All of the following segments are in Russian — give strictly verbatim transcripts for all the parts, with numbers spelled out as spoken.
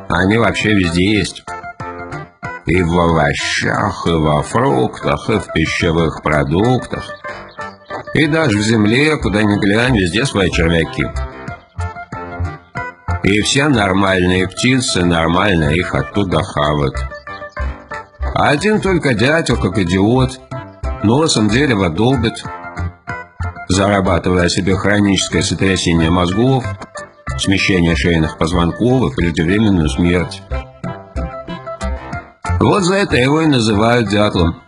Они вообще везде есть. И в овощах, и во фруктах, и в пищевых продуктах. И даже в земле, куда ни глянь, везде свои червяки. И все нормальные птицы нормально их оттуда хавают. А один только дятел, как идиот, носом дерево долбит, зарабатывая себе хроническое сотрясение мозгов, смещение шейных позвонков и преждевременную смерть. Вот за это его и называют дятлом.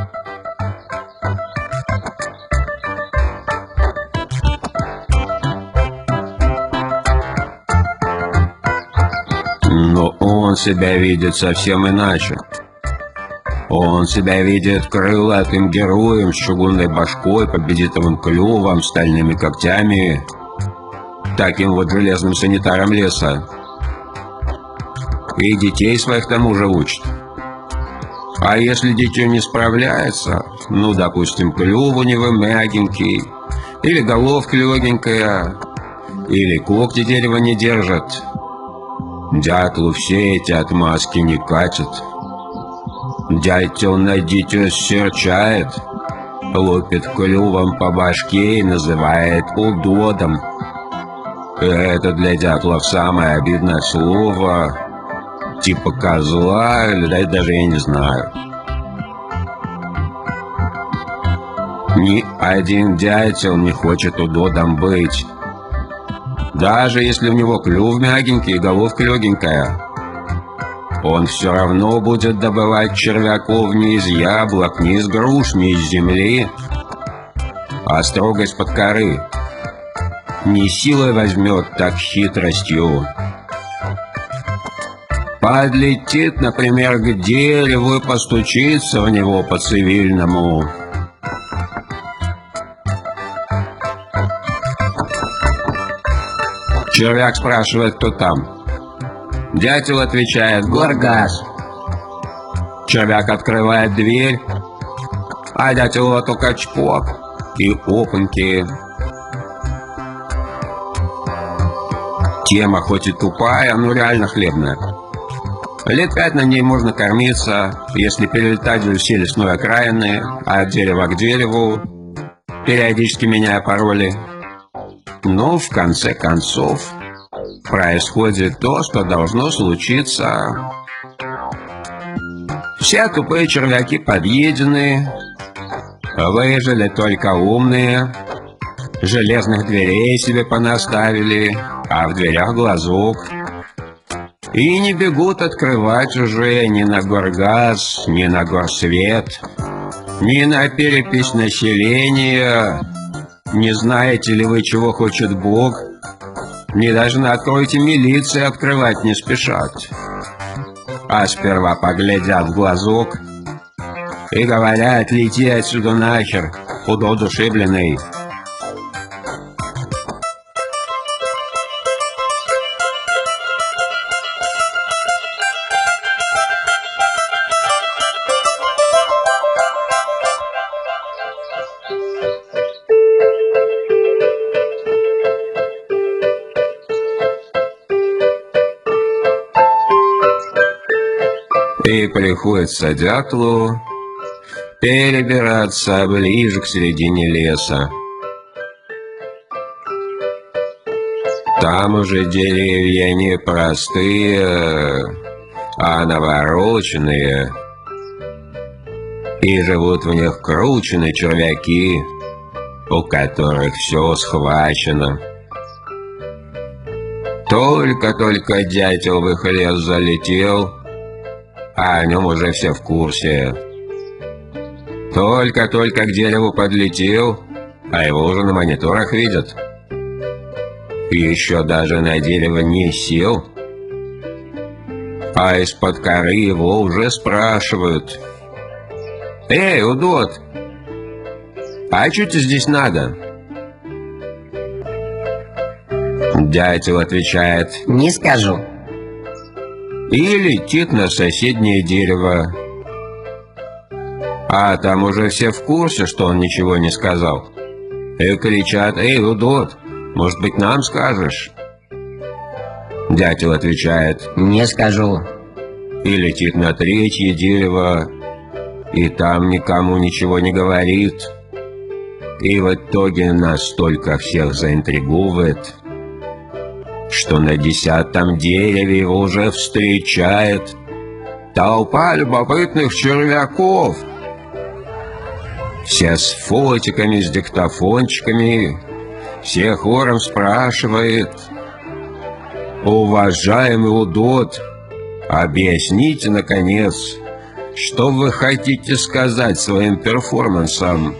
Но он себя видит совсем иначе. Он себя видит крылатым героем с чугунной башкой, победителем клювом, стальными когтями, таким вот железным санитаром леса. И детей своих тому же учит. А если дитё не справляется, ну, допустим, клюв у него мягенький, или головка легенькая, или когти дерева не держат, дятлу все эти отмазки не катят. Дятел на дитё серчает, лупит клювом по башке и называет удодом. Это для дятлов самое обидное слово, типа козла, или да, даже я не знаю. Ни один дятел не хочет удодом быть, даже если у него клюв мягенький и головка легенькая. Он все равно будет добывать червяков не из яблок, не из груш, не из земли, а строго из-под коры. Не силой возьмет, так хитростью. Подлетит, например, к дереву и постучится в него по-цивильному. Червяк спрашивает, кто там. Дятел отвечает: «Горгаз». Червяк открывает дверь, а дятел только чпок и опаньки. Тема хоть и тупая, но реально хлебная. Лет пять на ней можно кормиться, если перелетать вдоль всей лесной окраины, от дерева к дереву, периодически меняя пароли. Но в конце концов происходит то, что должно случиться. Все тупые червяки подъедены, выжили только умные, железных дверей себе понаставили, а в дверях глазок. И не бегут открывать уже ни на горгаз, ни на горсвет, ни на перепись населения. Не знаете ли вы, чего хочет Бог? Не даже на «откройте милиции» открывать не спешат. А сперва поглядят в глазок и говорят: «Лети отсюда нахер, худоодушевленный». И приходится дятлу перебираться ближе к середине леса. Там уже деревья не простые, а навороченные, и живут в них крученые червяки, у которых все схвачено. Только-только дятел в их лес залетел, а о нем уже все в курсе. Только-только к дереву подлетел, а его уже на мониторах видят. Еще даже на дерево не сел, а из-под коры его уже спрашивают: «Эй, удод, а что тебе здесь надо?» Дятел отвечает: «Не скажу». И летит на соседнее дерево. А там уже все в курсе, что он ничего не сказал, и кричат: «Эй, удод, может быть, нам скажешь?» Дятел отвечает: «Не скажу». И летит на третье дерево, и там никому ничего не говорит. И в итоге настолько всех заинтриговывает, что на десятом дереве его уже встречает толпа любопытных червяков. Все с фотиками, с диктофончиками, все хором спрашивает: «Уважаемый Удод, объясните, наконец, что вы хотите сказать своим перформансом?»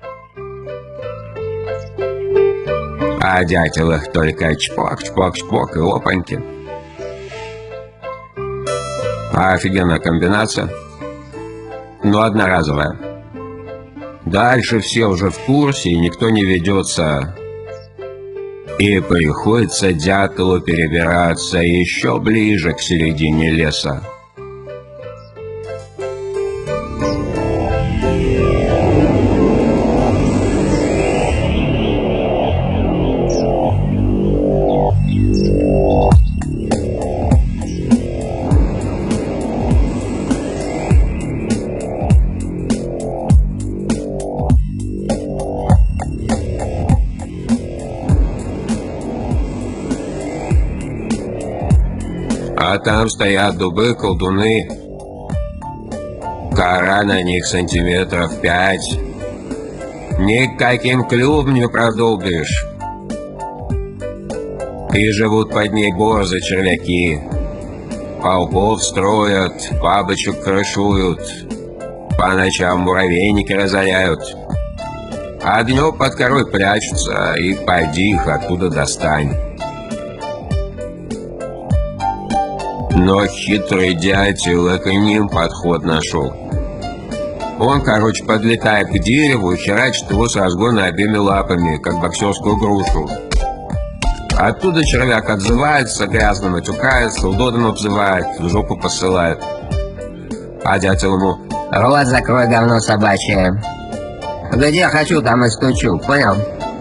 А дятел их только чпок, чпок, чпок и опаньки. Офигенная комбинация, но одноразовая. Дальше все уже в курсе, и никто не ведется. И приходится дятлу перебираться еще ближе к середине леса. А там стоят дубы, колдуны. Кора на них сантиметров пять. Никаким клювом не продолбишь. И живут под ней борзы, червяки. Пауков строят, бабочек крышуют, по ночам муравейники разоряют. А днем под корой прячутся, и поди их оттуда достань. Но хитрый дятел и к ним подход нашел. Он, короче, подлетает к дереву и херачит его с разгона обеими лапами, как боксерскую грушу. Оттуда червяк отзывается, грязно матюкается, удобно обзывает, в жопу посылает. А дятел ему: «Рот закрой, говно собачье. Где хочу, там и стучу, понял?»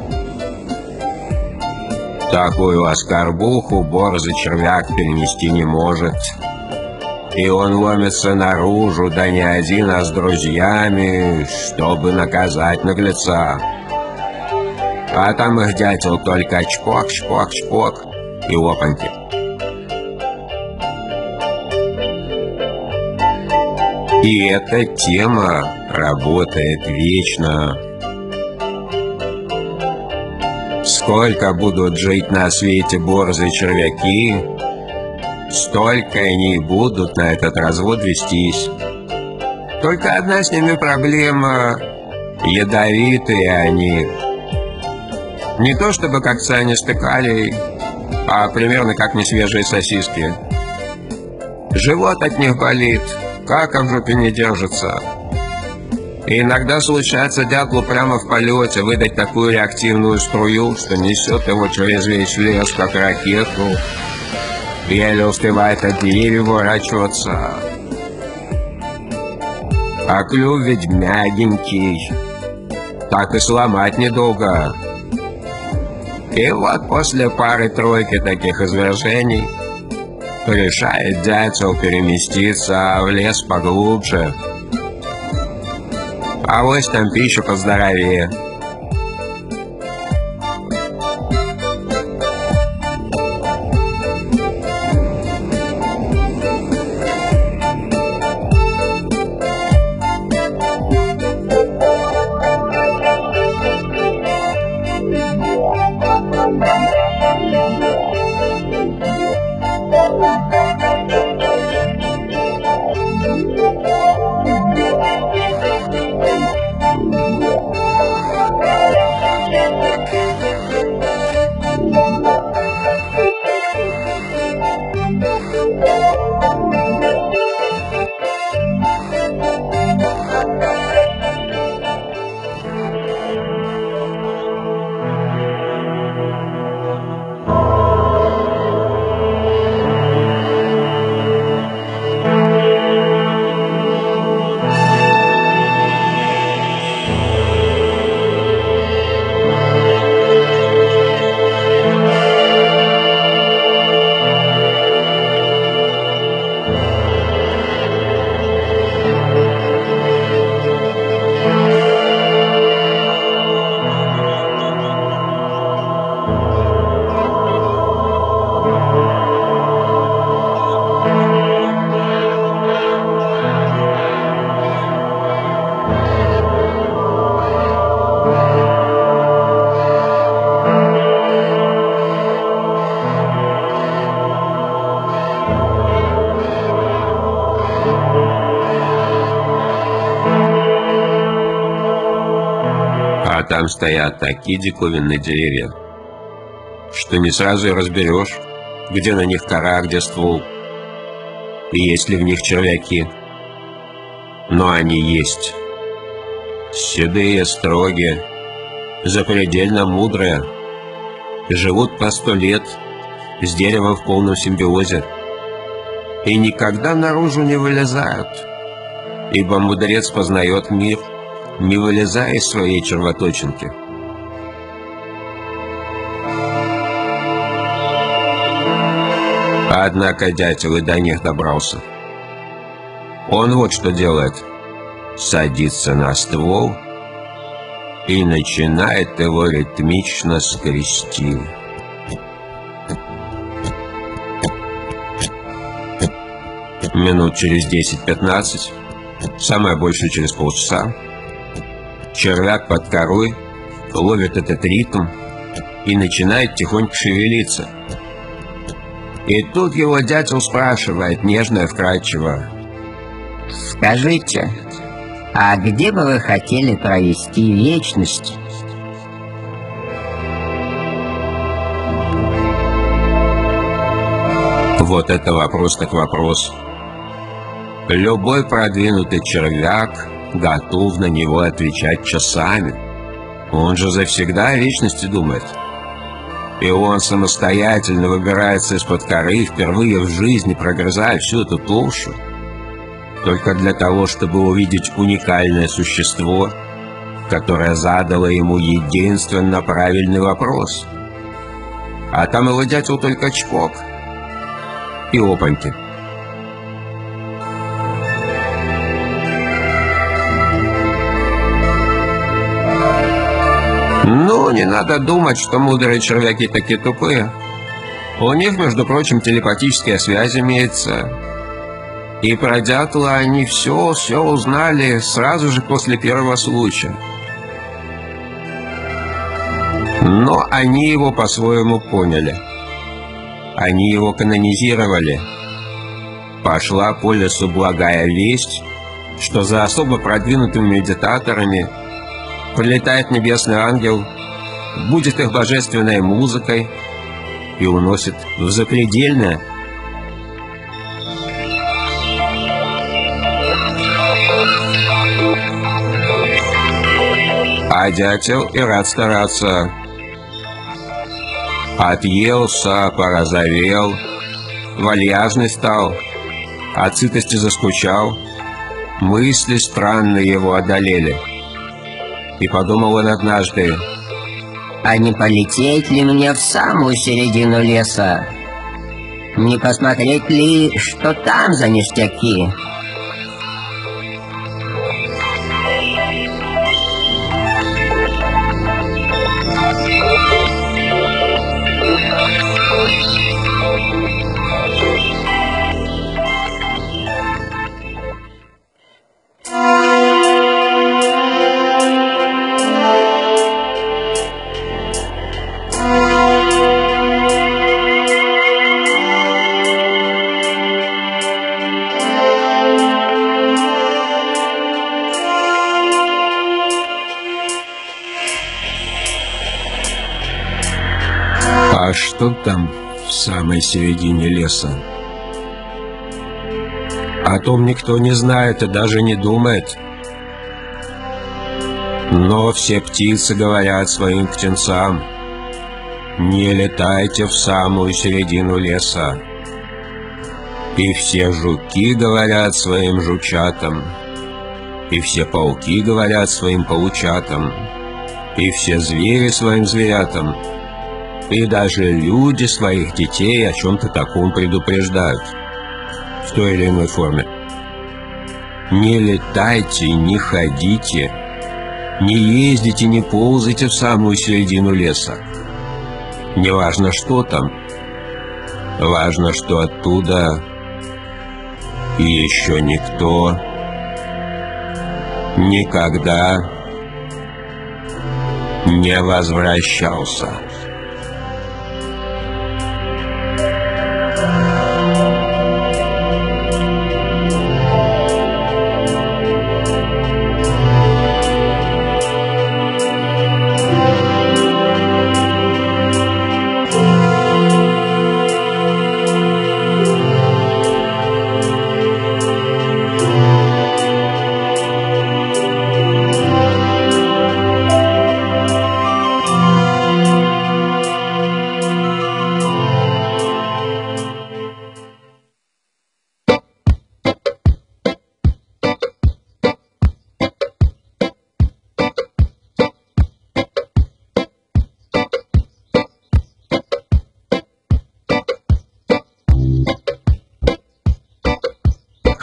Такую оскорбуху борзый червяк перенести не может. И он ломится наружу, да не один, а с друзьями, чтобы наказать наглеца. А там их дятел только чпок, чпок, чпок и опаньки. И эта тема работает вечно. Сколько будут жить на свете борзые червяки, столько они и будут на этот развод вестись. Только одна с ними проблема — ядовитые они. Не то чтобы как цианистый калий, а примерно как несвежие сосиски. Живот от них болит, кака в жопе не держится. И иногда случается дятлу прямо в полете выдать такую реактивную струю, что несет его через весь лес, как ракету. Еле успевает от деревьев уворачиваться. А клюв ведь мягенький, так и сломать недолго. И вот после пары-тройки таких извержений решает дятел переместиться в лес поглубже. А вот там пищу поздоровее. там стоят такие диковинные деревья, что не сразу и разберешь, где на них кора, где ствол, и есть ли в них червяки. Но они есть. Седые, строгие, запредельно мудрые, живут по сто лет, с деревом в полном симбиозе, и никогда наружу не вылезают, ибо мудрец познает мир, не вылезая из своей червоточинки. Однако дятел и до них добрался. Он вот что делает. Садится на ствол и начинает его ритмично скрести. Минут через десять-пятнадцать, самое больше через полчаса, червяк под корой ловит этот ритм и начинает тихонько шевелиться. И тут его дятел спрашивает нежно и вкрадчиво: «Скажите, а где бы вы хотели провести вечность?» Вот это вопрос так вопрос. Любой продвинутый червяк готов на него отвечать часами. Он же завсегда о вечности думает. И он самостоятельно выбирается из-под коры, впервые в жизни прогрызая всю эту толщу, только для того, чтобы увидеть уникальное существо, которое задало ему единственно правильный вопрос. А там его дятел только чпок и опаньки. Ну, не надо думать, что мудрые червяки такие тупые. У них, между прочим, телепатическая связь имеется. И про дятла они все-все узнали сразу же после первого случая. Но они его по-своему поняли. Они его канонизировали. Пошла по лесу благая весть, что за особо продвинутыми медитаторами прилетает небесный ангел, будет их божественной музыкой и уносит в запредельное. А дятел и рад стараться. Отъелся, порозовел, вальяжный стал, от сытости заскучал, мысли странные его одолели. И подумал он однажды: «А не полететь ли мне в самую середину леса? Не посмотреть ли, что там за ништяки?» А что там в самой середине леса? О том никто не знает и даже не думает. Но все птицы говорят своим птенцам: не летайте в самую середину леса. И все жуки говорят своим жучатам, и все пауки говорят своим паучатам, и все звери своим зверятам, и даже люди своих детей о чем-то таком предупреждают в той или иной форме. Не летайте, не ходите, не ездите, не ползайте в самую середину леса. Не важно, что там, важно, что оттуда еще никто никогда не возвращался.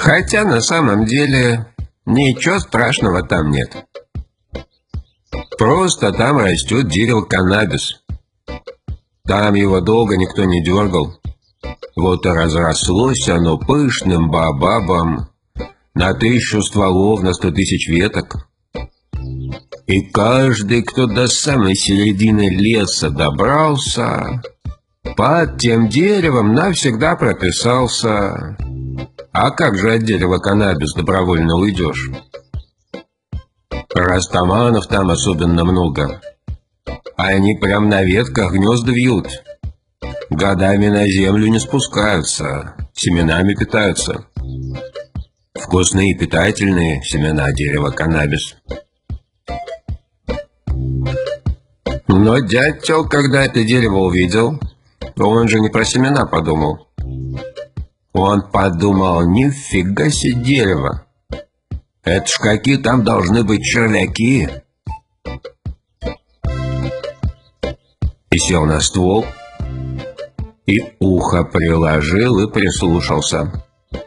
Хотя на самом деле ничего страшного там нет. Просто там растет дерево каннабис. Там его долго никто не дергал. Вот и разрослось оно пышным баобабом на тысячу стволов, на сто тысяч веток. И каждый, кто до самой середины леса добрался, под тем деревом навсегда прописался. А как же от дерева каннабис добровольно уйдешь? Растаманов там особенно много. Они прям на ветках гнезда вьют. Годами на землю не спускаются, семенами питаются. Вкусные и питательные семена дерева каннабис. Но дятел, когда это дерево увидел, он же не про семена подумал. Он подумал: нифига себе дерево. Это ж какие там должны быть червяки. И сел на ствол, и ухо приложил и прислушался.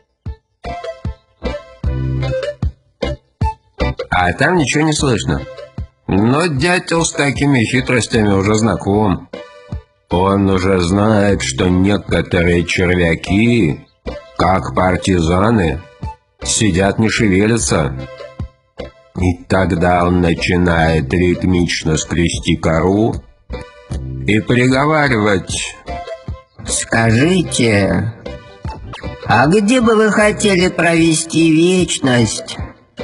А там ничего не слышно. Но дятел с такими хитростями уже знаком. Он уже знает, что некоторые червяки, как партизаны, сидят не шевелятся. И тогда он начинает ритмично скрести кору и приговаривать: «Скажите, а где бы вы хотели провести вечность?»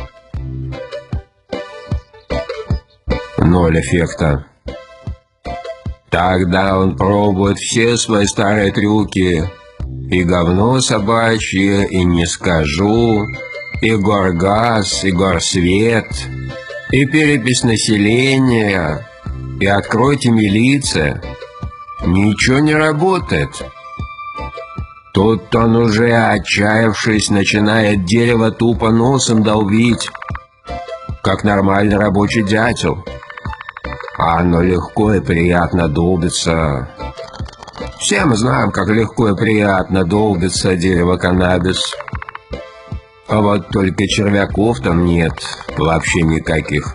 Ноль эффекта. Тогда он пробует все свои старые трюки. И говно собачье, и не скажу, и горгаз, и горсвет, и перепись населения, и откройте милиция. Ничего не работает. Тут он уже, отчаявшись, начинает дерево тупо носом долбить, как нормальный рабочий дятел. А оно легко и приятно долбится. Все мы знаем, как легко и приятно долбится дерево каннабис. А вот только червяков там нет вообще никаких.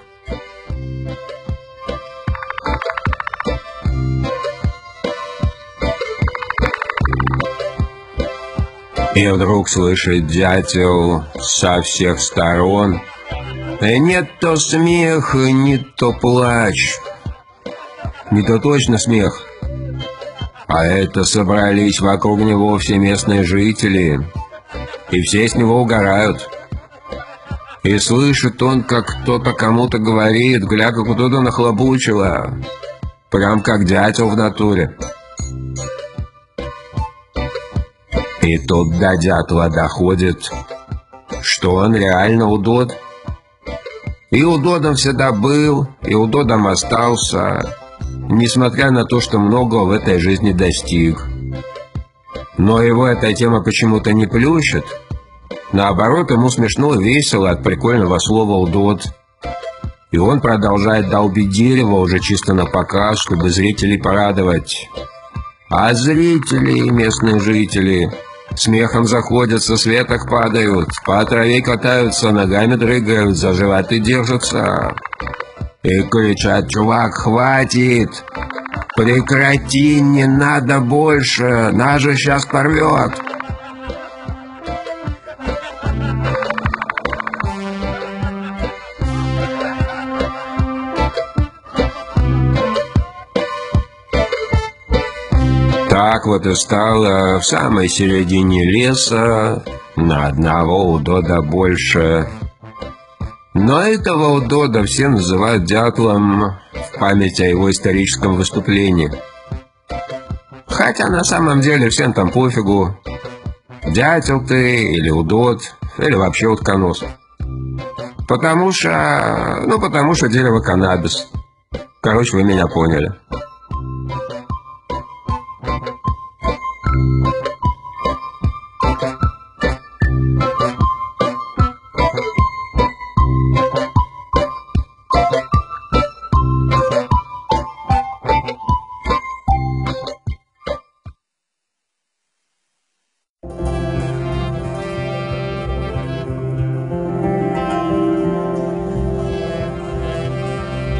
И вдруг слышит дятел со всех сторон: и нет то смех, и не то плач. Не то точно смех. А это собрались вокруг него все местные жители, и все с него угорают. И слышит он, как кто-то кому-то говорит: гля, как у туда нахлобучило. Прям как дятел в натуре. И тут до дятла доходит, что он реально удод. И удодом всегда был, и удодом остался, несмотря на то, что многого в этой жизни достиг. Но его эта тема почему-то не плющит. Наоборот, ему смешно и весело от прикольного слова «удод». И он продолжает долбить дерево уже чисто на показ, чтобы зрителей порадовать. А зрители, местные жители, смехом заходят, с веток падают, по траве катаются, ногами дрыгают, за животы держатся. И кричат: чувак, хватит! Прекрати, не надо больше, нас же сейчас порвет! Так вот и стало в самой середине леса на одного удода больше. Но этого удода все называют дятлом в память о его историческом выступлении. Хотя на самом деле всем там пофигу, дятел ты или удод, или вообще утконос. Потому что... ну потому что дерево каннабис. Короче, вы меня поняли.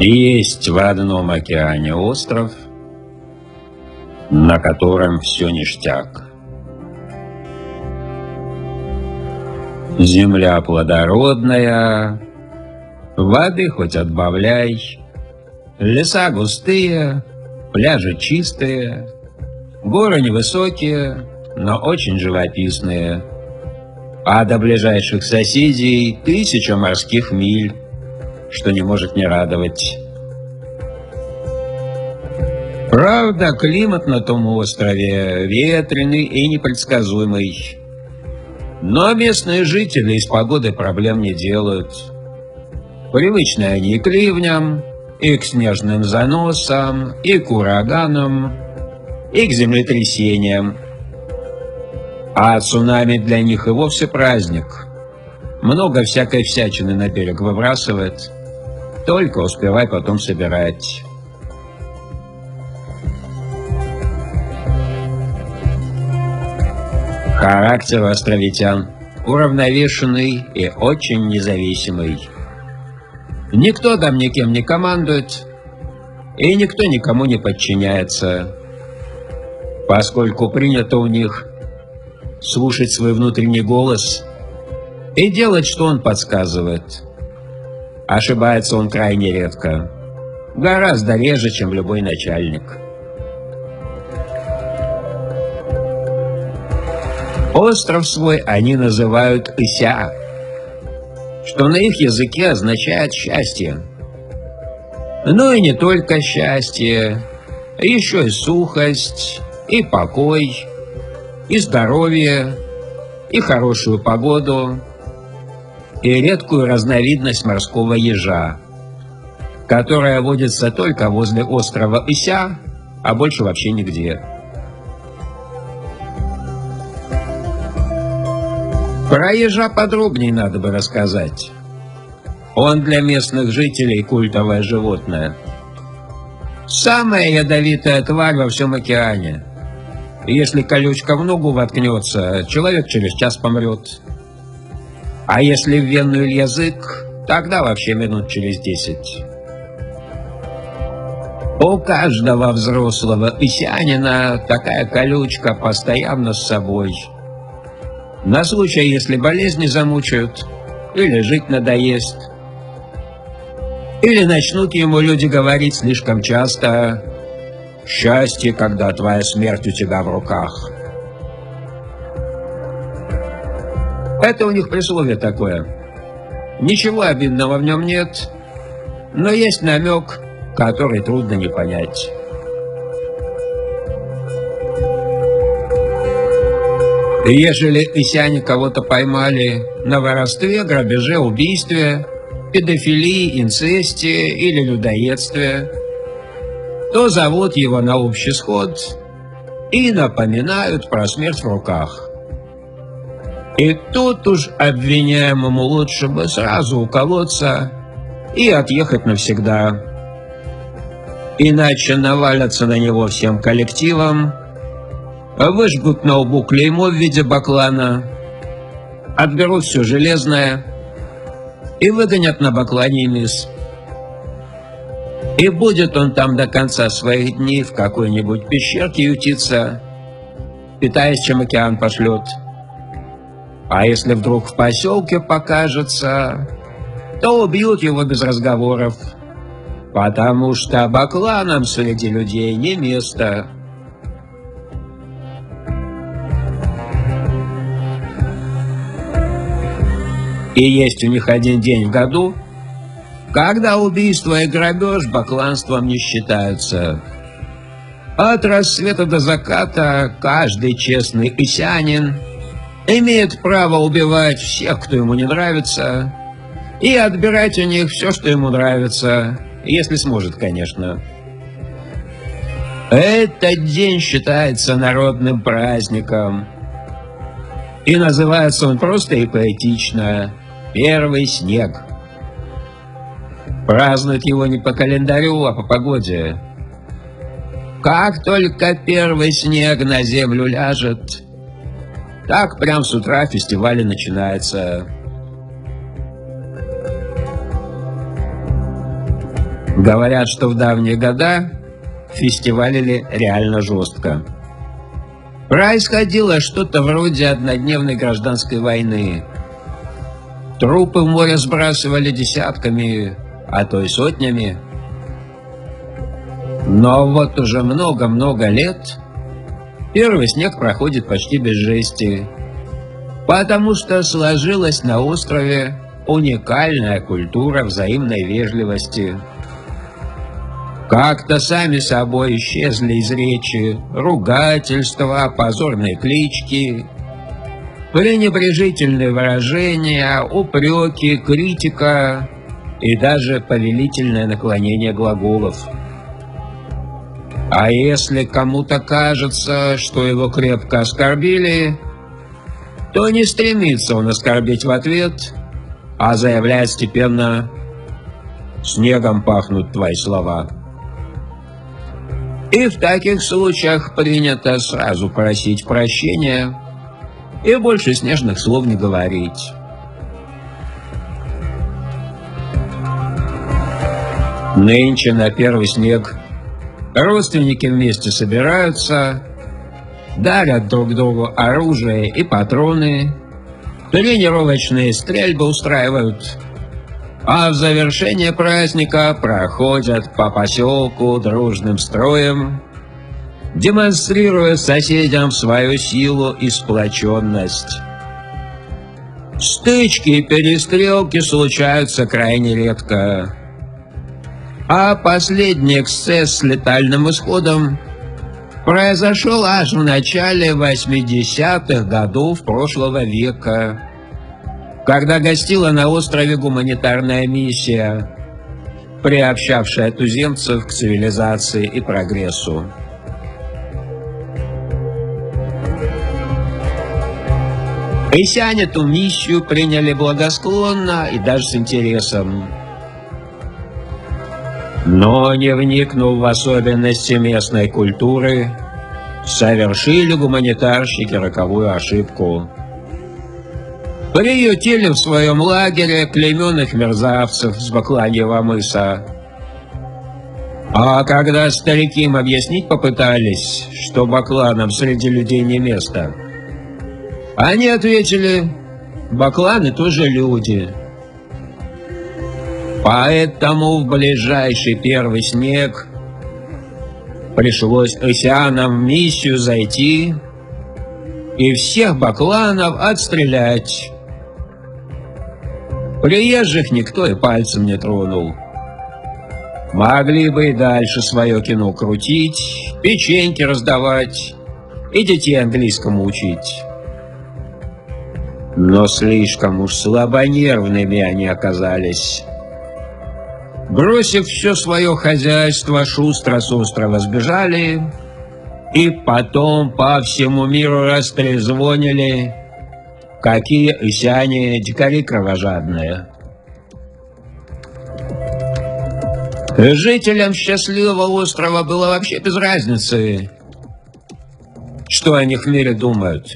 Есть в одном океане остров, на котором все ништяк. Земля плодородная, воды хоть отбавляй, леса густые, пляжи чистые, горы невысокие, но очень живописные, а до ближайших соседей тысяча морских миль, что не может не радовать. Правда, климат на том острове ветреный и непредсказуемый, но местные жители с погодой проблем не делают. Привычны они и к ливням, и к снежным заносам, и к ураганам, и к землетрясениям. А цунами для них и вовсе праздник. Много всякой всячины на берег выбрасывает, только успевай потом собирать. Характер островитян уравновешенный и очень независимый. Никто там никем не командует, и никто никому не подчиняется, поскольку принято у них слушать свой внутренний голос и делать, что он подсказывает. Ошибается он крайне редко, гораздо реже, чем любой начальник. Остров свой они называют Ися, что на их языке означает «счастье». Ну и не только счастье, еще и сухость, и покой, и здоровье, и хорошую погоду, и редкую разновидность морского ежа, которая водится только возле острова Ися, а больше вообще нигде. Про ежа подробнее надо бы рассказать. Он для местных жителей культовое животное. Самая ядовитая тварь во всем океане. Если колючка в ногу воткнется, человек через час помрет. А если в вену или язык, тогда вообще минут через десять. У каждого взрослого исянина такая колючка постоянно с собой. На случай, если болезни замучают, или жить надоест, или начнут ему люди говорить слишком часто: «Счастье, когда твоя смерть у тебя в руках». Это у них присловие такое. Ничего обидного в нем нет, но есть намек, который трудно не понять. Ежели исяне кого-то поймали на воровстве, грабеже, убийстве, педофилии, инцесте или людоедстве, то зовут его на общий сход и напоминают про смерть в руках. И тут уж обвиняемому лучше бы сразу уколоться и отъехать навсегда. Иначе навалятся на него всем коллективом, выжгут на лбу клеймо в виде баклана, отберут все железное и выгонят на баклане мисс. И будет он там до конца своих дней в какой-нибудь пещерке ютиться, питаясь, чем океан пошлет. А если вдруг в поселке покажется, то убьют его без разговоров, потому что бакланам среди людей не место. И есть у них один день в году, когда убийство и грабеж бакланством не считаются. От рассвета до заката каждый честный исянин имеет право убивать всех, кто ему не нравится, и отбирать у них все, что ему нравится, если сможет, конечно. Этот день считается народным праздником, и называется он просто и поэтично «Первый снег». Празднуют его не по календарю, а по погоде. Как только первый снег на землю ляжет, так прям с утра фестиваль и начинается. Говорят, что в давние года фестивалили реально жестко. Происходило что-то вроде однодневной гражданской войны. Трупы в море сбрасывали десятками, а то и сотнями. Но вот уже много-много лет первый снег проходит почти без жести, потому что сложилась на острове уникальная культура взаимной вежливости. Как-то сами собой исчезли из речи ругательства, позорные клички, пренебрежительные выражения, упреки, критика и даже повелительное наклонение глаголов. А если кому-то кажется, что его крепко оскорбили, то не стремится он оскорбить в ответ, а заявляет степенно: «Снегом пахнут твои слова». И в таких случаях принято сразу просить прощения и больше снежных слов не говорить. Нынче на первый снег родственники вместе собираются, дарят друг другу оружие и патроны, тренировочные стрельбы устраивают, а в завершение праздника проходят по поселку дружным строем, демонстрируя соседям свою силу и сплоченность. Стычки и перестрелки случаются крайне редко, а последний эксцесс с летальным исходом произошел аж в начале восьмидесятых годов прошлого века, когда гостила на острове гуманитарная миссия, приобщавшая туземцев к цивилизации и прогрессу. Исяне эту миссию приняли благосклонно и даже с интересом. Но, не вникнув в особенности местной культуры, совершили гуманитарщики роковую ошибку. Приютили в своем лагере племенных мерзавцев с Бакланьего мыса. А когда старики им объяснить попытались, что бакланам среди людей не место, они ответили: бакланы тоже люди. Поэтому в ближайший первый снег пришлось исянам в миссию зайти и всех бакланов отстрелять. Приезжих никто и пальцем не тронул. Могли бы и дальше свое кино крутить, печеньки раздавать и детей английскому учить. Но слишком уж слабонервными они оказались. Бросив все свое хозяйство, шустро с острова сбежали и потом по всему миру растрезвонили, какие исяне дикари кровожадные. Жителям счастливого острова было вообще без разницы, что о них в мире думают.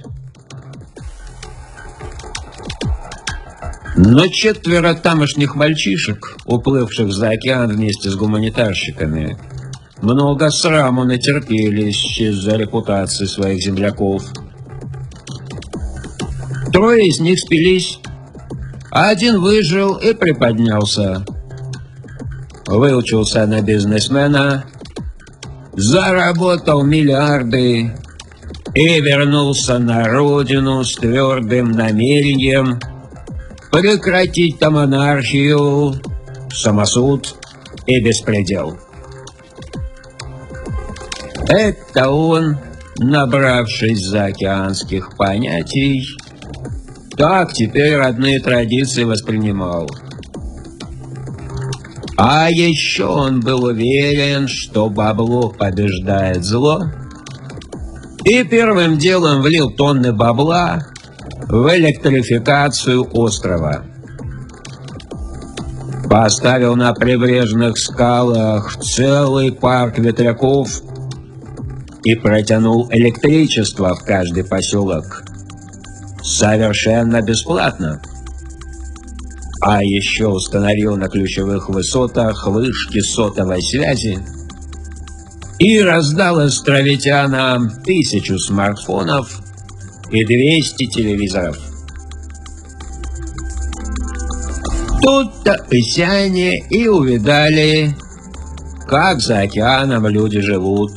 Но четверо тамошних мальчишек, уплывших за океан вместе с гуманитарщиками, много сраму натерпелись из-за репутации своих земляков. Трое из них спились, а один выжил и приподнялся. Выучился на бизнесмена, заработал миллиарды и вернулся на родину с твердым намерением прекратить там анархию, самосуд и беспредел. Это он, набравшись заокеанских понятий, так теперь родные традиции воспринимал. А еще он был уверен, что бабло побеждает зло, и первым делом влил тонны бабла в электрификацию острова. Поставил на прибрежных скалах целый парк ветряков и протянул электричество в каждый поселок. Совершенно бесплатно. а еще установил на ключевых высотах вышки сотовой связи и раздал островитянам тысячу смартфонов и двести телевизоров. Тут-то исяне и увидали, как за океаном люди живут.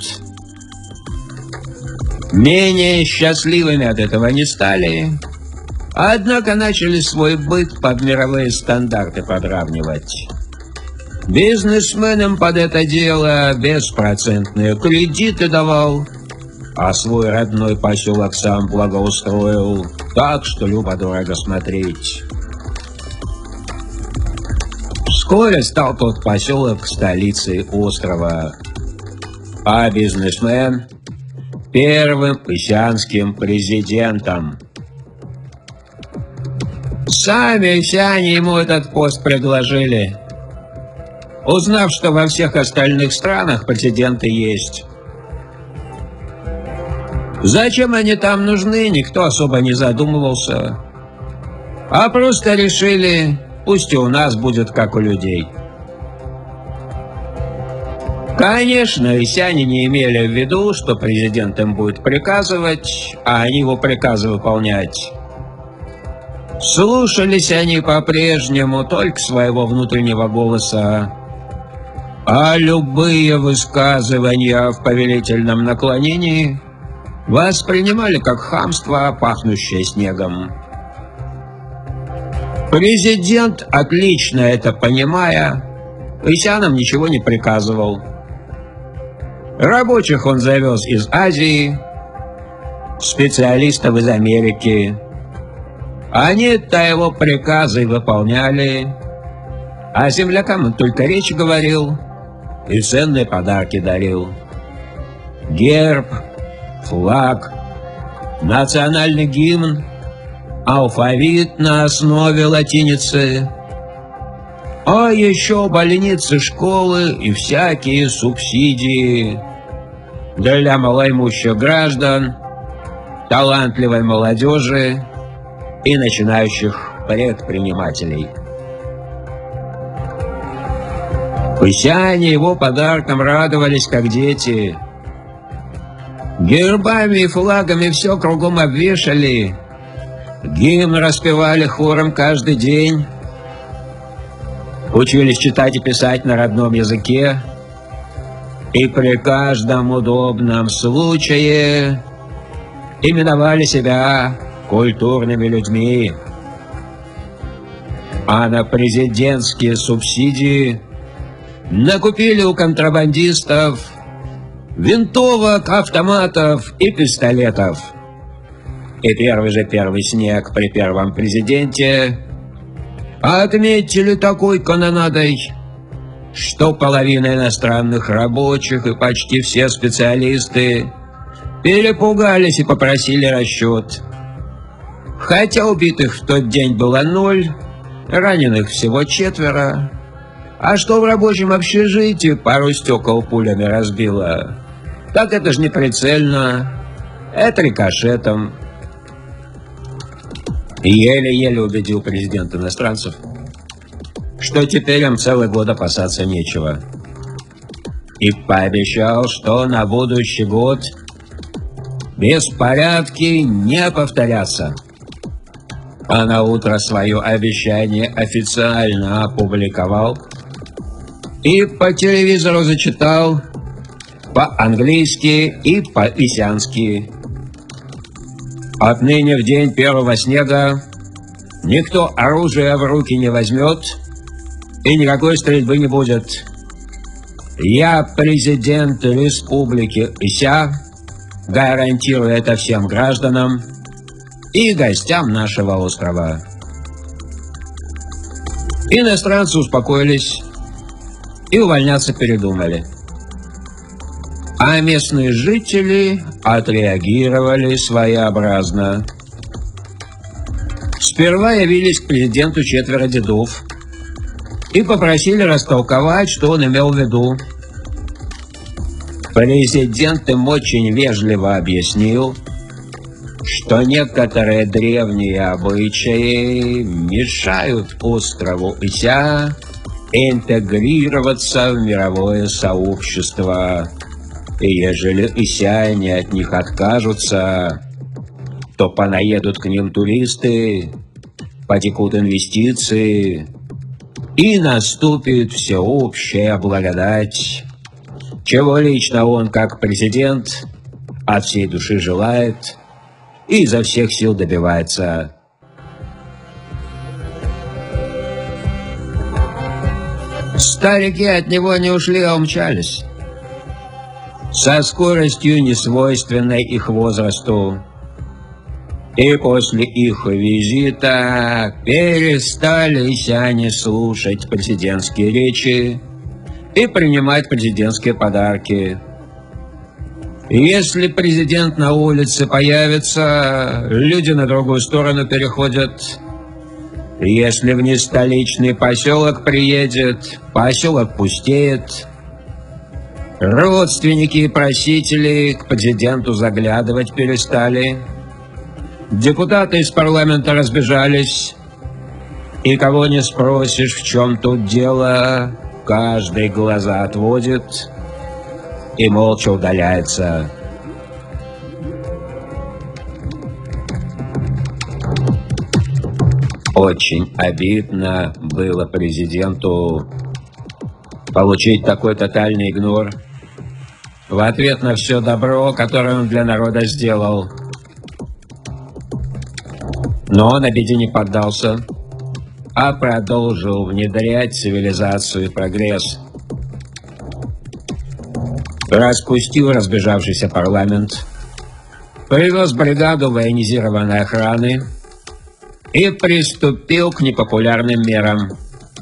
Менее счастливыми от этого не стали, однако начали свой быт под мировые стандарты подравнивать. Бизнесменам под это дело беспроцентные кредиты давал, а свой родной поселок сам благоустроил так, что любо-дорого смотреть. Вскоре стал тот поселок столицей острова, а бизнесмен — первым исянским президентом. Сами исяне ему этот пост предложили, узнав, что во всех остальных странах президенты есть. Зачем они там нужны, никто особо не задумывался, а просто решили, пусть и у нас будет как у людей. Конечно, исяне не имели в виду, что президент им будет приказывать, а они его приказы выполнять. Слушались они по-прежнему только своего внутреннего голоса, а любые высказывания в повелительном наклонении воспринимали как хамство, пахнущее снегом. Президент, отлично это понимая, исянам ничего не приказывал. Рабочих он завез из Азии, специалистов из Америки. Они-то его приказы выполняли, а землякам он только речь говорил и ценные подарки дарил. Герб, флаг, национальный гимн, алфавит на основе латиницы, а еще больницы, школы и всякие субсидии для малоимущих граждан, талантливой молодежи и начинающих предпринимателей. Исяне его подаркам радовались, как дети. Гербами и флагами все кругом обвешали, гимн распевали хором каждый день, учились читать и писать на родном языке, и при каждом удобном случае именовали себя культурными людьми. А на президентские субсидии накупили у контрабандистов винтовок, автоматов и пистолетов. И первый же первый снег при первом президенте отметили такой канонадой, что половина иностранных рабочих и почти все специалисты перепугались и попросили расчет. Хотя убитых в тот день было ноль, раненых всего четверо, а что в рабочем общежитии пару стекол пулями разбило, так это ж не прицельно, это рикошетом. Еле-еле убедил президент иностранцев, что теперь им целый год опасаться нечего. И пообещал, что на будущий год беспорядки не повторятся. А на утро свое обещание официально опубликовал и по телевизору зачитал по-английски и по-исянски. Отныне в день первого снега никто оружие в руки не возьмет и никакой стрельбы не будет. Я, президент Республики Ися, гарантирую это всем гражданам и гостям нашего острова. Иностранцы успокоились и увольняться передумали. А местные жители отреагировали своеобразно. Сперва явились к президенту четверо дедов и попросили растолковать, что он имел в виду. Президент им очень вежливо объяснил, что некоторые древние обычаи мешают острову Ися интегрироваться в мировое сообщество. И ежели исяне от них откажутся, то понаедут к ним туристы, потекут инвестиции, и наступит всеобщая благодать, чего лично он, как президент, от всей души желает и изо всех сил добивается. Старики от него не ушли, а умчались. Со скоростью, несвойственной их возрасту. И после их визита перестали исяне слушать президентские речи и принимать президентские подарки. Если президент на улице появится, люди на другую сторону переходят. Если в нестоличный поселок приедет, поселок пустеет. Родственники и просители к президенту заглядывать перестали. Депутаты из парламента разбежались. И кого не спросишь, в чем тут дело, каждый глаза отводит и молча удаляется. Очень обидно было президенту получить такой тотальный игнор в ответ на все добро, которое он для народа сделал. Но он обиде не поддался, а продолжил внедрять цивилизацию и прогресс. Распустил разбежавшийся парламент, привез бригаду военизированной охраны и приступил к непопулярным мерам.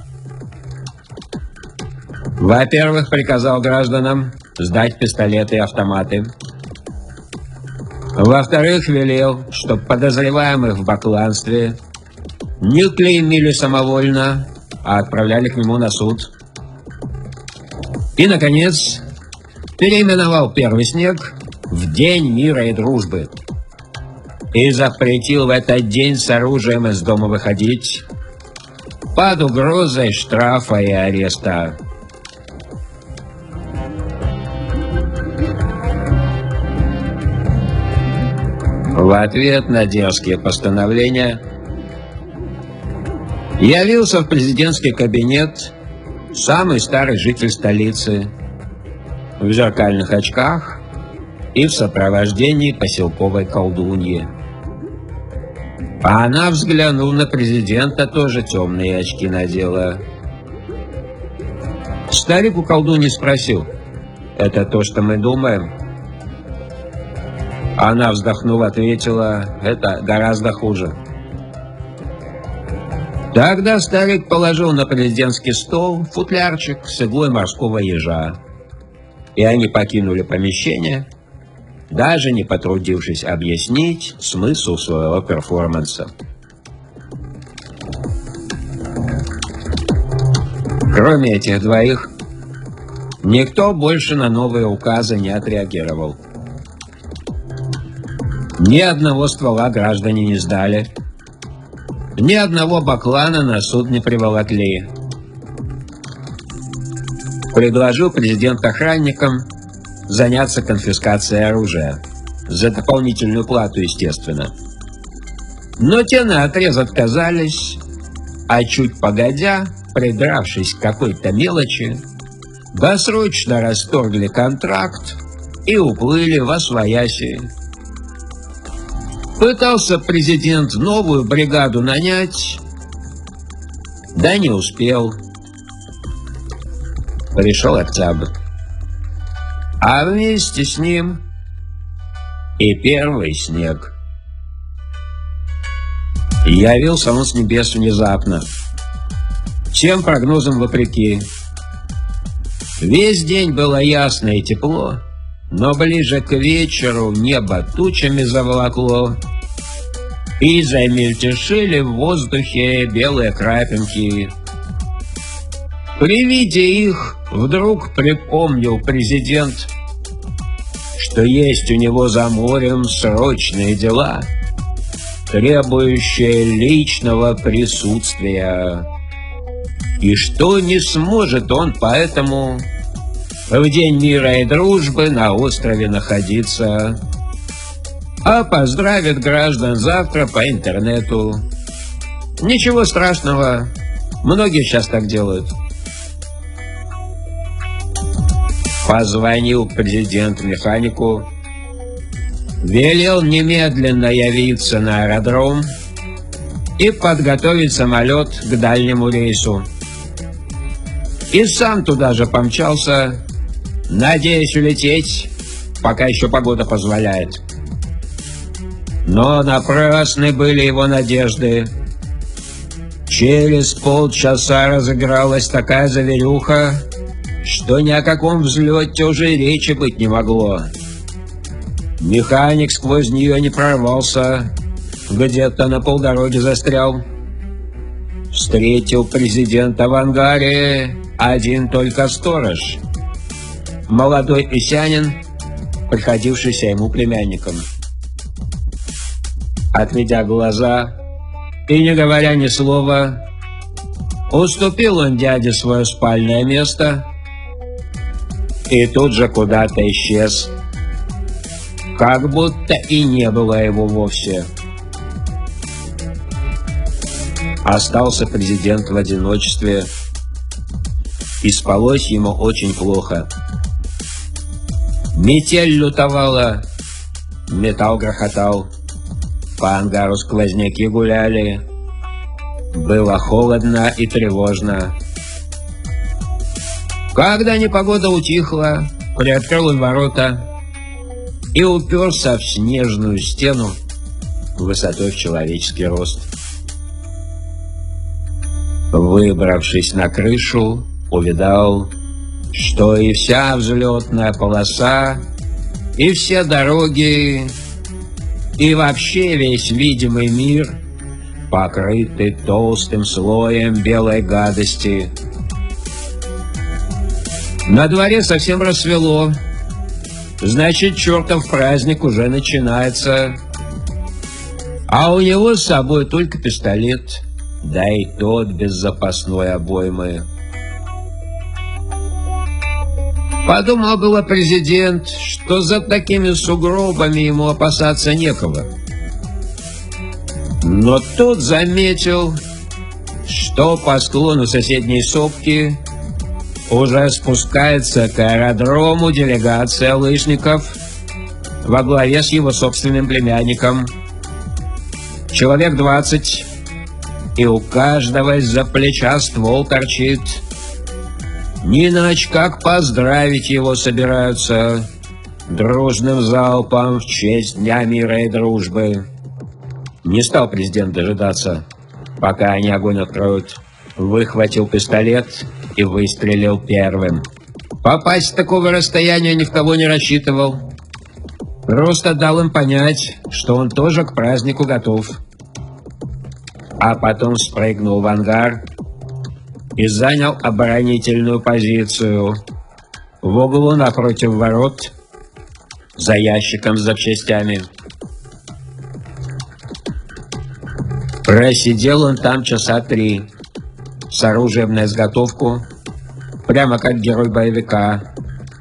Во-первых, приказал гражданам сдать пистолеты и автоматы. Во-вторых, велел, чтобы подозреваемых в бакланстве не клеймили самовольно, а отправляли к нему на суд. И, наконец, переименовал первый снег в День мира и дружбы и запретил в этот день с оружием из дома выходить под угрозой штрафа и ареста. В ответ на дерзкие постановления явился в президентский кабинет самый старый житель столицы в зеркальных очках и в сопровождении поселковой колдуньи. А она, взглянув на президента, тоже темные очки надела. Старик у колдуньи спросил: «Это то, что мы думаем?» Она, вздохнув, ответила: «Это гораздо хуже». Тогда старик положил на президентский стол футлярчик с иглой морского ежа, и они покинули помещение, даже не потрудившись объяснить смысл своего перформанса. Кроме этих двоих, никто больше на новые указы не отреагировал. Ни одного ствола граждане не сдали, ни одного баклана на суд не приволокли. Предложил президент охранникам заняться конфискацией оружия. За дополнительную плату, естественно. Но те наотрез отказались, а чуть погодя, придравшись к какой-то мелочи, досрочно расторгли контракт и уплыли восвояси. Пытался президент новую бригаду нанять, да не успел. Пришел октябрь, а вместе с ним и первый снег. Явился он с небес внезапно, всем прогнозам вопреки. Весь день было ясно и тепло, но ближе к вечеру небо тучами заволокло, и замельтешили в воздухе белые крапинки. При виде их вдруг припомнил президент, что есть у него за морем срочные дела, требующие личного присутствия, и что не сможет он поэтому в день мира и дружбы на острове находиться, а поздравит граждан завтра по интернету. Ничего страшного, многие сейчас так делают. Позвонил президент механику, велел немедленно явиться на аэродром и подготовить самолет к дальнему рейсу. И сам туда же помчался, надеясь улететь, пока еще погода позволяет. Но напрасны были его надежды. Через полчаса разыгралась такая завирюха, что ни о каком взлете уже речи быть не могло. Механик сквозь нее не прорвался, где-то на полдороги застрял. Встретил президента в ангаре один только сторож, молодой исянин, приходившийся ему племянником. Отведя глаза и не говоря ни слова, уступил он дяде свое спальное место и тут же куда-то исчез, как будто и не было его вовсе. Остался президент в одиночестве, и спалось ему очень плохо. Метель лютовала, металл грохотал, по ангару сквозняки гуляли, было холодно и тревожно. Когда непогода утихла, приоткрыл он ворота и уперся в снежную стену высотой в человеческий рост. Выбравшись на крышу, увидал, что и вся взлетная полоса, и все дороги, и вообще весь видимый мир покрыты толстым слоем белой гадости. На дворе совсем рассвело, значит, чертов праздник уже начинается, а у него с собой только пистолет, да и тот без запасной обоймы. Подумал было президент, что за такими сугробами ему опасаться некого. Но тут заметил, что по склону соседней сопки уже спускается к аэродрому делегация лыжников во главе с его собственным племянником. Человек двадцать, и у каждого из-за плеча ствол торчит. Не иначе как поздравить его собираются дружным залпом в честь Дня мира и дружбы. Не стал президент дожидаться, пока они огонь откроют. Выхватил пистолет и выстрелил первым. Попасть с такого расстояния ни в кого не рассчитывал. Просто дал им понять, что он тоже к празднику готов. А потом спрыгнул в ангар и занял оборонительную позицию в углу напротив ворот за ящиком с запчастями. Просидел он там часа три, с оружием на изготовку, прямо как герой боевика.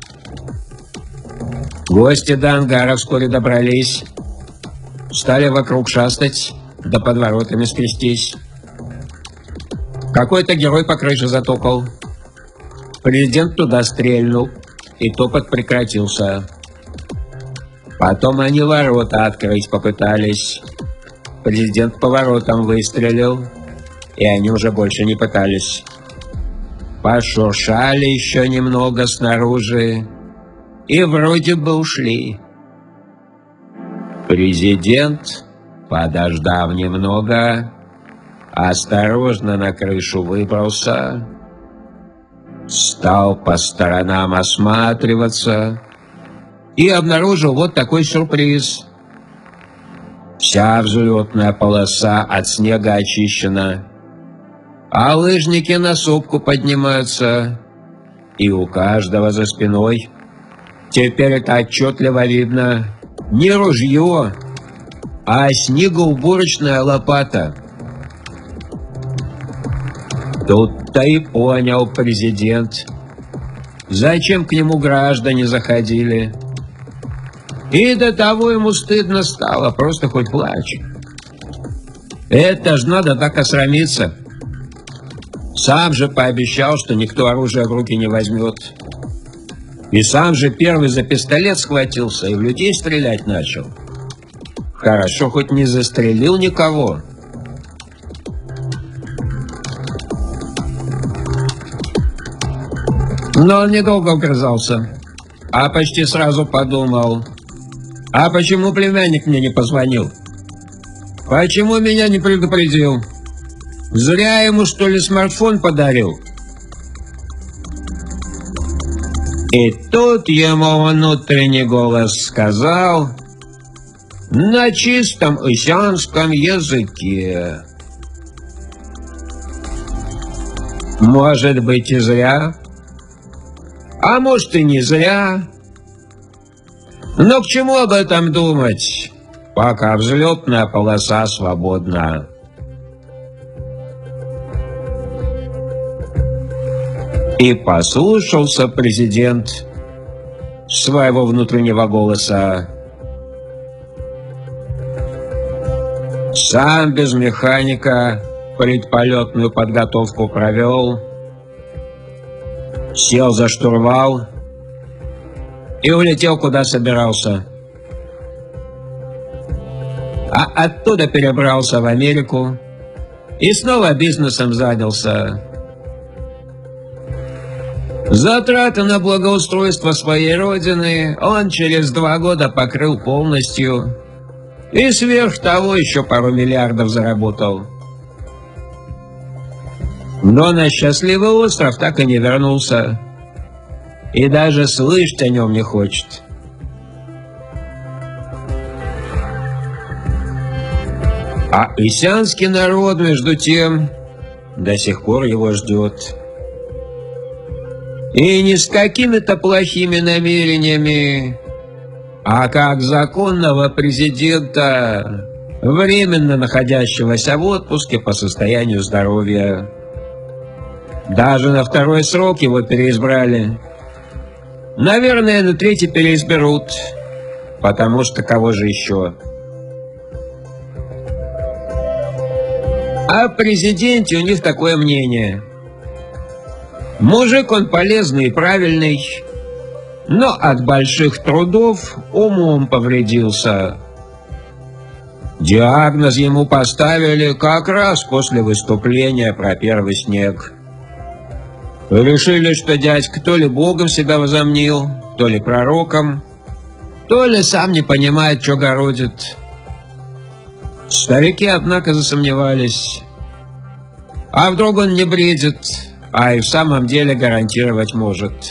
Гости до ангара вскоре добрались, стали вокруг шастать, да под воротами скрестись. Какой-то герой по крыше затопал. Президент туда стрельнул, и топот прекратился. Потом они ворота открыть попытались. Президент по воротам выстрелил, и они уже больше не пытались. Пошуршали еще немного снаружи, и вроде бы ушли. Президент, подождав немного, осторожно на крышу выбрался, стал по сторонам осматриваться и обнаружил вот такой сюрприз. Вся взлетная полоса от снега очищена, а лыжники на сопку поднимаются, и у каждого за спиной Теперь это отчетливо видно. Не ружье, а снегоуборочная лопата. Тут-то и понял президент, зачем к нему граждане заходили. И до того ему стыдно стало, просто хоть плачь. Это ж надо так осрамиться. Сам же пообещал, что никто оружие в руки не возьмет. И сам же первый за пистолет схватился и в людей стрелять начал. Хорошо, хоть не застрелил никого. Но он недолго огрызался, а почти сразу подумал: а почему племянник мне не позвонил? Почему меня не предупредил? Зря ему, что ли, смартфон подарил? И тут ему внутренний голос сказал на чистом исянском языке: может быть, и зря, а может, и не зря. Но к чему об этом думать, пока взлетная полоса свободна? И послушался президент своего внутреннего голоса. Сам без механика предполетную подготовку провел, сел за штурвал и улетел, куда собирался. А оттуда перебрался в Америку и снова бизнесом занялся. Затраты на благоустройство своей родины он через два года покрыл полностью. И сверх того еще пару миллиардов заработал. Но на счастливый остров так и не вернулся. И даже слышать о нем не хочет. А исянский народ, между тем, до сих пор его ждет. И не с какими-то плохими намерениями, а как законного президента, временно находящегося в отпуске по состоянию здоровья. Даже на второй срок его переизбрали. Наверное, на третий переизберут, потому что кого же еще? О президенте у них такое мнение. Мужик он полезный и правильный, но от больших трудов умом повредился. Диагноз ему поставили как раз после выступления про первый снег. Решили, что дядька то ли богом себя возомнил, то ли пророком, то ли сам не понимает, что городит. Старики, однако, засомневались. А вдруг он не бредит, а и в самом деле гарантировать может.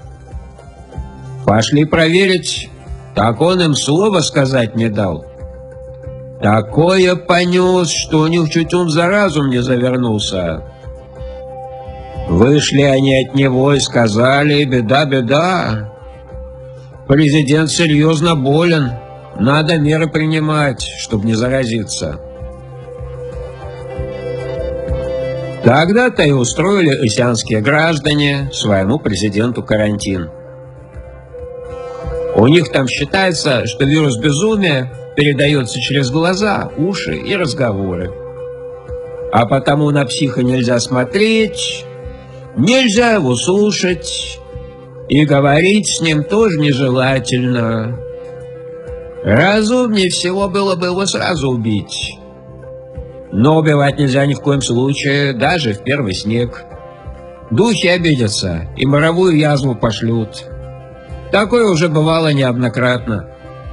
Пошли проверить, так он им слова сказать не дал. Такое понес, что у них чуть ум за разум не завернулся. Вышли они от него и сказали: беда, беда. Президент серьезно болен, надо меры принимать, чтобы не заразиться. Тогда-то и устроили исянские граждане своему президенту карантин. У них там считается, что вирус безумия передается через глаза, уши и разговоры. А потому на психа нельзя смотреть, нельзя его слушать, и говорить с ним тоже нежелательно. Разумнее всего было бы его сразу убить. Но убивать нельзя ни в коем случае, даже в первый снег. Духи обидятся и моровую язву пошлют. Такое уже бывало неоднократно.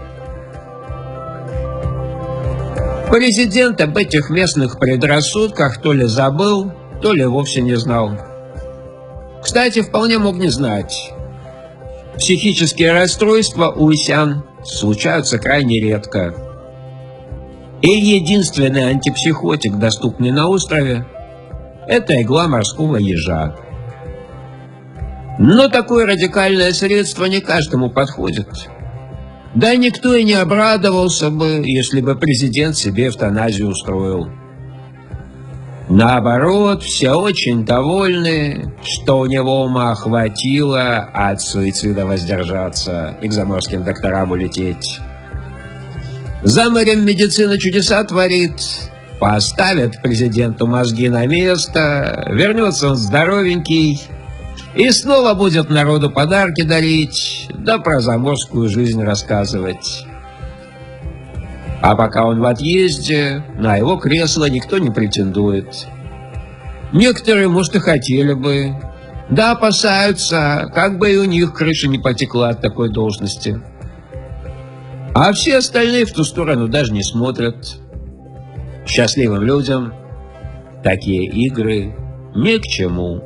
Президент об этих местных предрассудках то ли забыл, то ли вовсе не знал. Кстати, вполне мог не знать. Психические расстройства у исян случаются крайне редко. И единственный антипсихотик, доступный на острове, это игла морского ежа. Но такое радикальное средство не каждому подходит. Да никто и не обрадовался бы, если бы президент себе эвтаназию устроил. Наоборот, все очень довольны, что у него ума хватило от суицида воздержаться и к заморским докторам улететь. За морем медицина чудеса творит. Поставят президенту мозги на место, вернется он здоровенький и снова будет народу подарки дарить, да про заморскую жизнь рассказывать. А пока он в отъезде, на его кресло никто не претендует. Некоторые, может, и хотели бы, да опасаются, как бы и у них крыша не потекла от такой должности. А все остальные в ту сторону даже не смотрят. Счастливым людям такие игры ни к чему.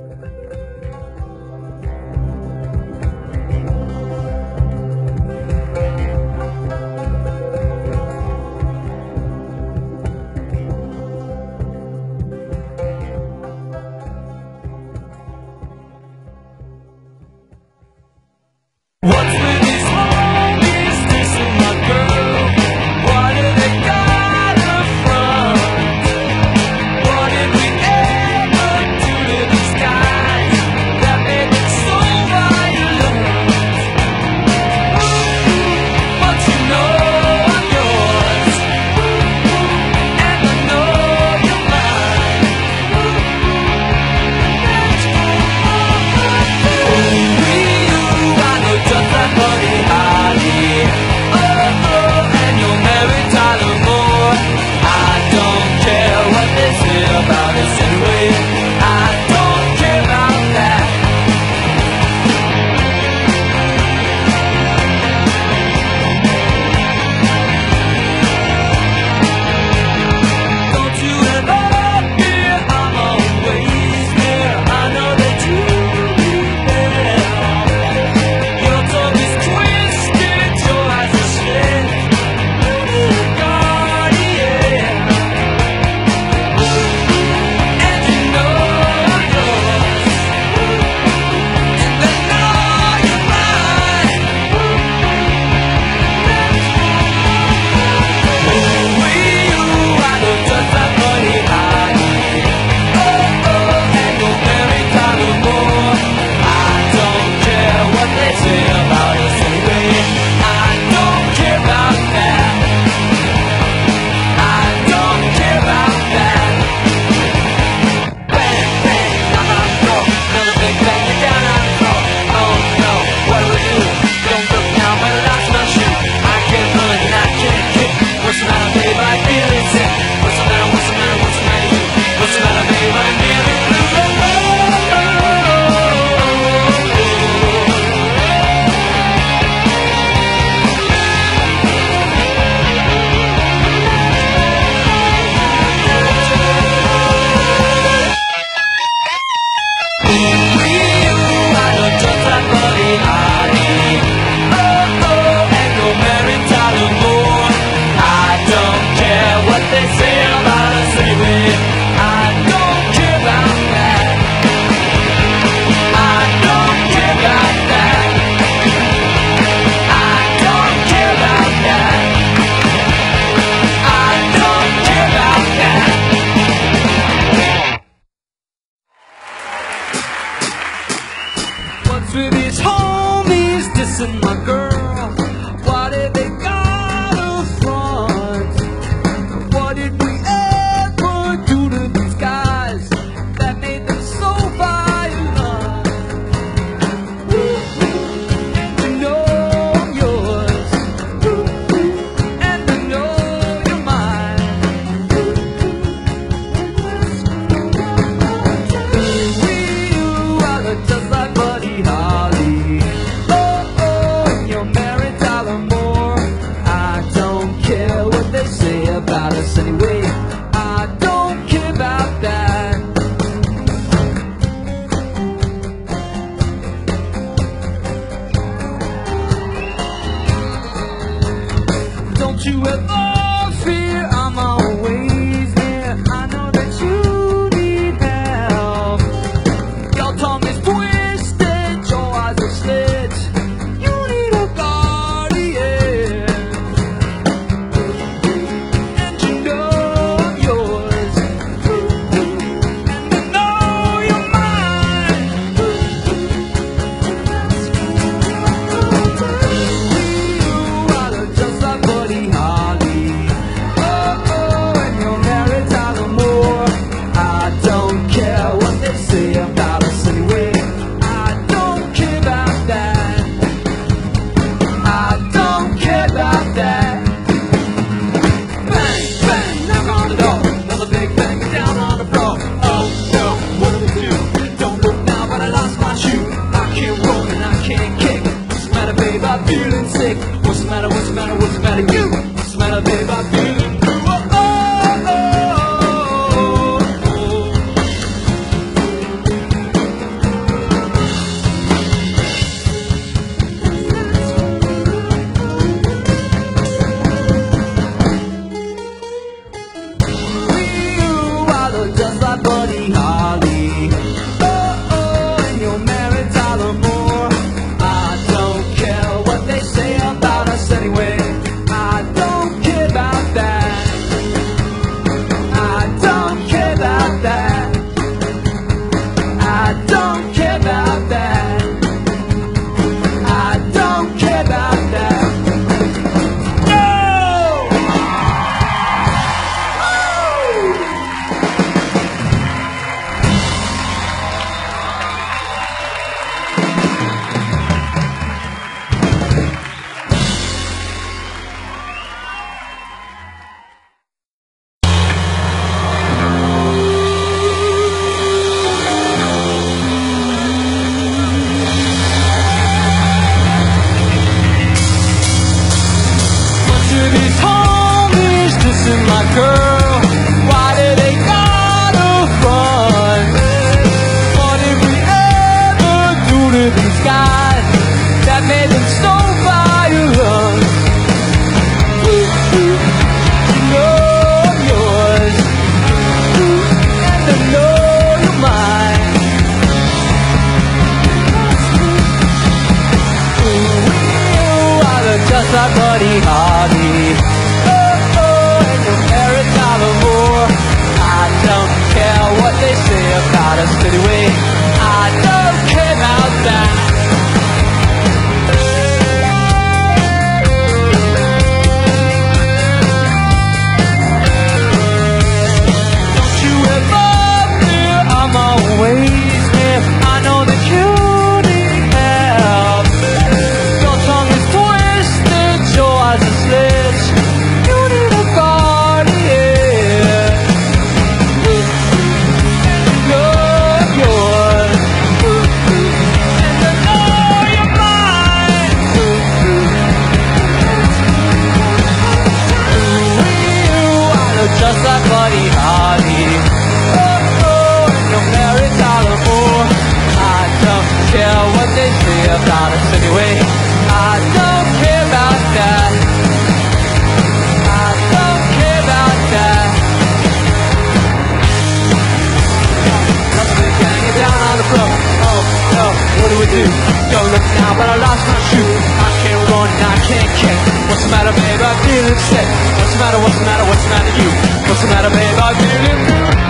to do. Don't look now, but I lost my shoe. I can't run, I can't kick. What's the matter, babe? I'm feeling sick. What's the matter, what's the matter, what's the matter, you? What's the matter, babe? I'm feeling blue.